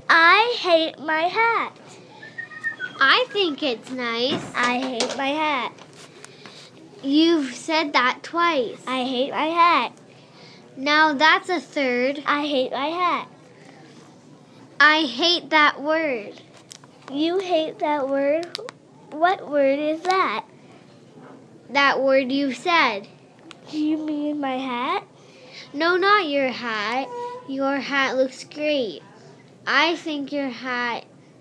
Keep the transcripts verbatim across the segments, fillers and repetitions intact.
I hate my hat. I think it's nice. I hate my hat. You've said that twice. I hate my hat. Now that's a third. I hate my hat. I hate that word. You hate that word? What word is that? That word you said. Do you mean my hat? No, not your hat. Your hat looks great. I think your hat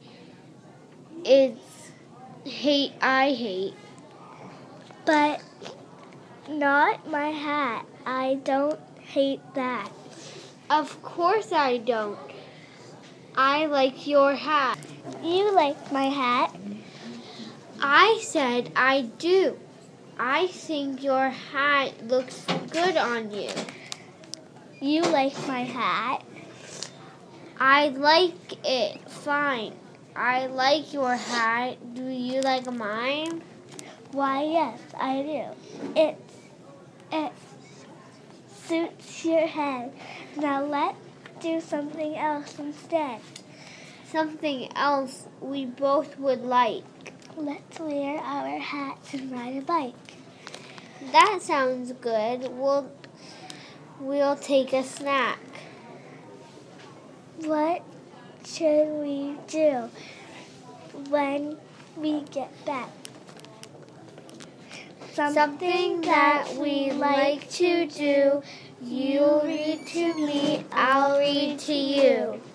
is hate I hate. But not my hat. I don't hate that. Of course I don't. I like your hat. You like my hat? I said I do. I think your hat looks good on you. You like my hat? I like it fine. I like your hat. Do you like mine? Why, yes, I do. It, it suits your head. Now let's do something else instead. Something else we both would like. Let's wear our hats and ride a bike. That sounds good. We'll, we'll take a snack. What should we do when we get back? Something, Something that we like to do. You read to me, I'll read to you.